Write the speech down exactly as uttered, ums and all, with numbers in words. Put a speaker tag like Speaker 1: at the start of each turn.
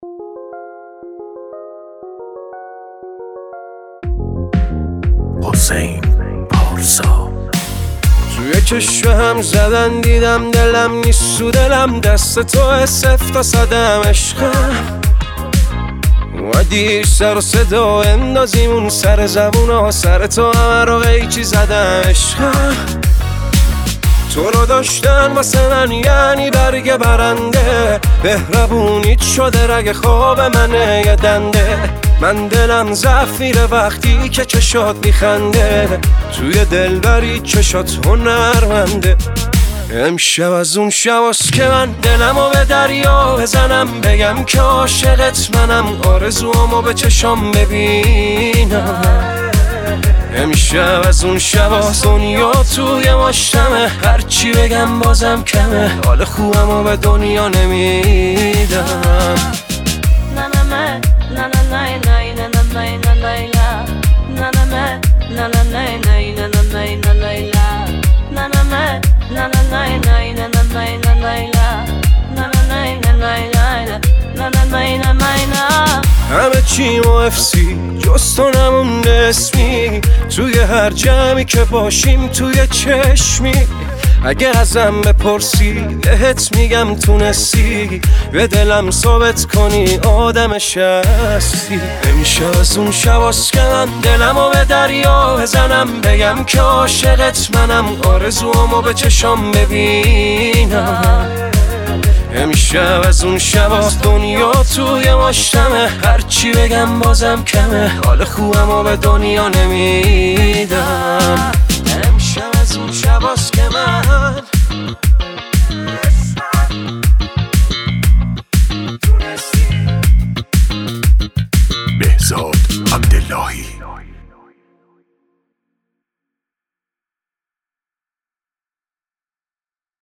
Speaker 1: حسین پارسا.
Speaker 2: توی چشم هم زدن دیدم دلم نیست تو دلم، دست تو صفر تا صدم عشقم. اومدی سر و صدا اندازیم اون سر زبونا، سر تو همه رو قیچی زدم عشقم. تو رو داشتن واسه من یعنی برگ برنده، بهربونیت شده رگ خواب منه یه دنده. من دلم ضعف میره وقتی که چشات میخنده، توی دلبری چشات هنرمنده. امشب از اون شباست که من دلمو به دریا بزنم، بگم که عاشقت منم، آرزوامو به چشام ببینم. امشب از اون شباست دنیا توی مشتمه، هرچی بگم بازم کمه، حال خوبمو به دنیا نمیدم. همه چی مفسی جز تو نمونده اسمی، توی هر جمعی که باشیم توی چشمی. اگه ازم بپرسی بهت میگم تونستی به دلم ثابت کنی آدمش هستی. امشب از اون شباست که من دلمو به دریا بزنم، بگم که عاشقت منم، آرزوامو به چشام ببینم. امشب از اون شباست دنیا توی مشتمه، هرچی بگم بازم کمه، حال خوبمو به دنیا نمیدم. امشب از اون شباست که من